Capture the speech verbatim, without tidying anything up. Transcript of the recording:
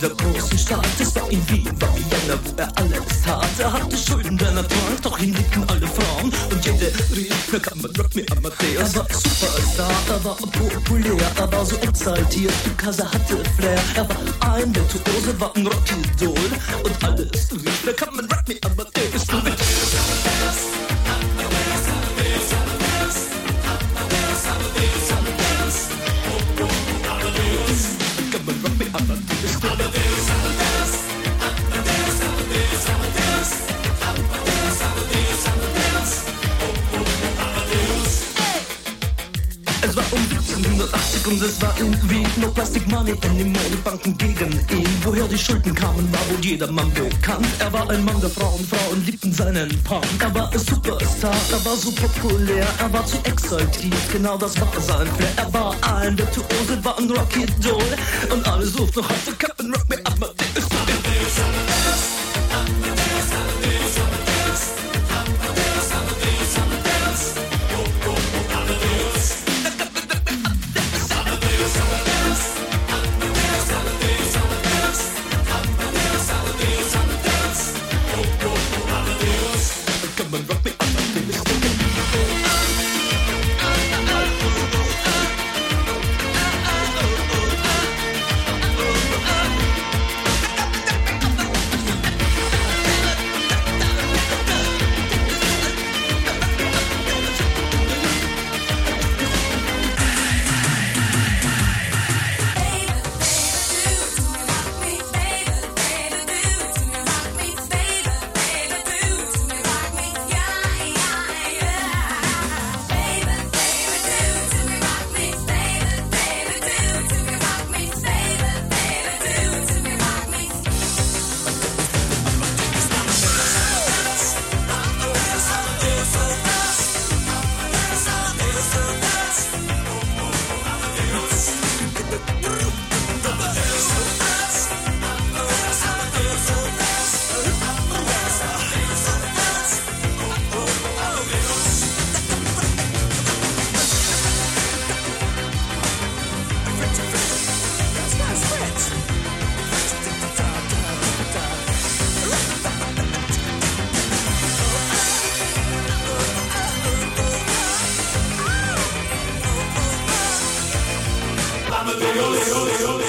der großen Stadt. Es war in Wien, war Vienna, wo er alles tat. Er hatte Schulden, denn er trank, doch ihn liebten alle Frauen. Und jede rief, na kann man Rock me Amadeus. Er war Superstar, er war populär, er war so exaltiert, because er hatte Flair. Er war ein Virtuose, war ein Rockidol. Und alles rief, na kann man Rock me Amadeus. Es war um siebzehnhundertachtzig und es war in Wien. No Plastic Money anymore, die Banken gegen ihn. Woher die Schulden kamen, war wohl jedermann bekannt. Er war ein Mann der Frauen, Frauen liebten seinen Punk. Er war ein Superstar, er war so populär, er war zu exaltiert, genau das war sein Flair. Er war ein Virtuose, war ein Rockidol. Und alle suchten noch heute Captain Rock me Amadeus. Amadeus.